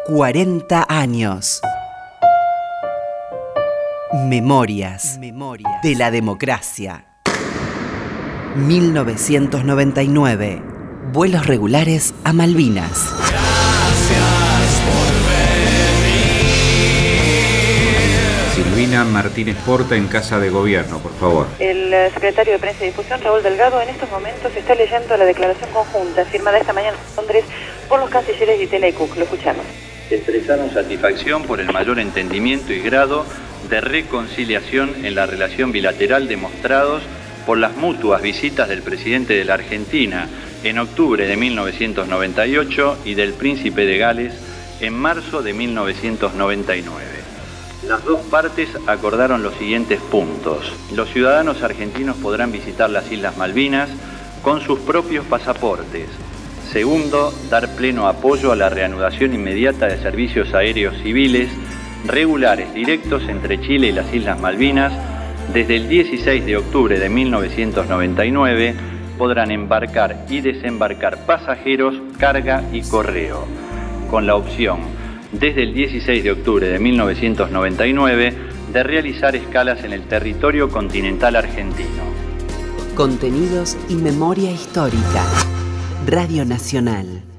40 años. Memorias de la democracia. 1999. Vuelos regulares a Malvinas. Silvina Martínez Porta en Casa de Gobierno, por favor. El secretario de Prensa y Difusión, Raúl Delgado, en estos momentos está leyendo la declaración conjunta firmada esta mañana en Londres por los cancilleres de Itela y Cook. Lo escuchamos. Expresaron satisfacción por el mayor entendimiento y grado de reconciliación en la relación bilateral demostrados por las mutuas visitas del presidente de la Argentina en octubre de 1998 y del príncipe de Gales en marzo de 1999. Las dos partes acordaron los siguientes puntos. Los ciudadanos argentinos podrán visitar las Islas Malvinas con sus propios pasaportes. Segundo, dar pleno apoyo a la reanudación inmediata de servicios aéreos civiles regulares directos entre Chile y las Islas Malvinas. Desde el 16 de octubre de 1999 podrán embarcar y desembarcar pasajeros, carga y correo, con la opción desde el 16 de octubre de 1999 de realizar escalas en el territorio continental argentino. Contenidos y memoria histórica. Radio Nacional.